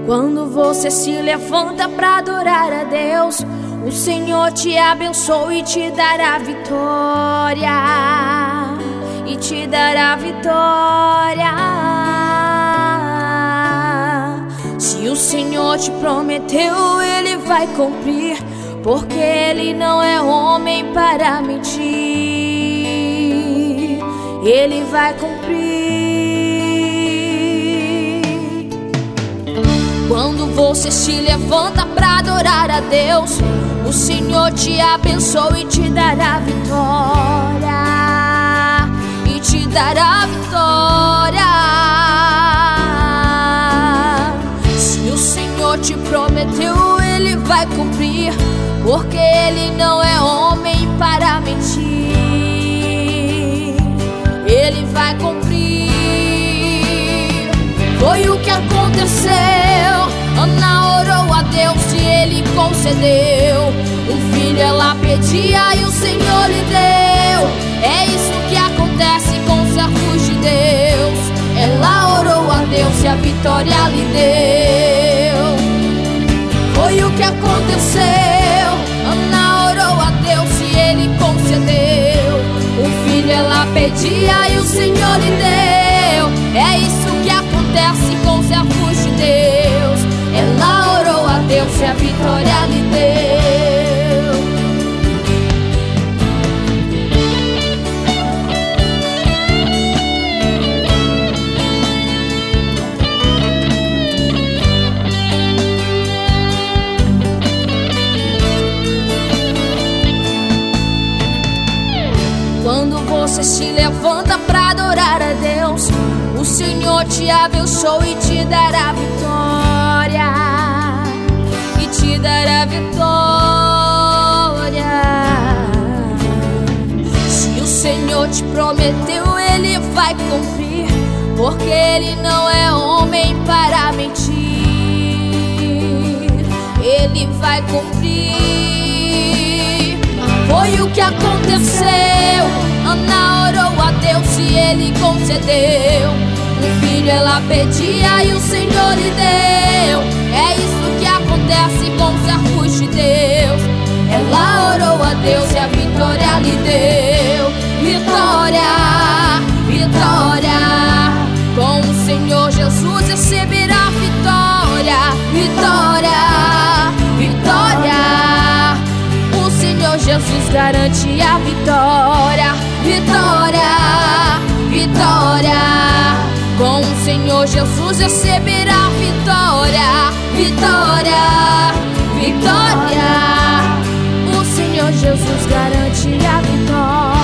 Quando você se levanta pra adorar a Deus, o Senhor te abençoa e te dará vitória. E te dará vitória. Se o Senhor te prometeu, Ele vai cumprir, porque Ele não é homem para mentir. Ele vai cumprir. Quando você se levanta pra adorar a Deus, o Senhor te abençoa e te dará vitória. E te dará vitória. Se o Senhor te prometeu, Ele vai cumprir, porque Ele não é homem para mentir. Ele vai cumprir. Foi o que aconteceu. Ana orou a Deus e Ele concedeu. Um filho ela pedia e o Senhor lhe deu. É isso que acontece com os servos de Deus. Ela orou a Deus e a vitória lhe deu. Foi o que aconteceu. Ana orou a Deus e Ele concedeu. Um filho ela pedia e o Senhor lhe deu. É isso que acontece com os servos de Deus. Ela orou a Deus e a vitória lhe deu. Quando você se levanta pra adorar a Deus, o Senhor te abençoa e te dará vitória. E te dará vitória. Se o Senhor te prometeu, Ele vai cumprir, porque Ele não é homem para mentir. Ele vai cumprir. Foi o que aconteceu. Ana orou a Deus e Ele concedeu. Um filho ela pedia e o Senhor lhe deu. É isso que acontece com os servos de Deus. Ela orou a Deus e a vitória lhe deu. Vitória, vitória. Com o Senhor Jesus receberá vitória. Vitória, vitória. O Senhor Jesus garante a vitória. Vitória, vitória. Com o Senhor Jesus receberá vitória. Vitória, vitória. O Senhor Jesus garante a vitória.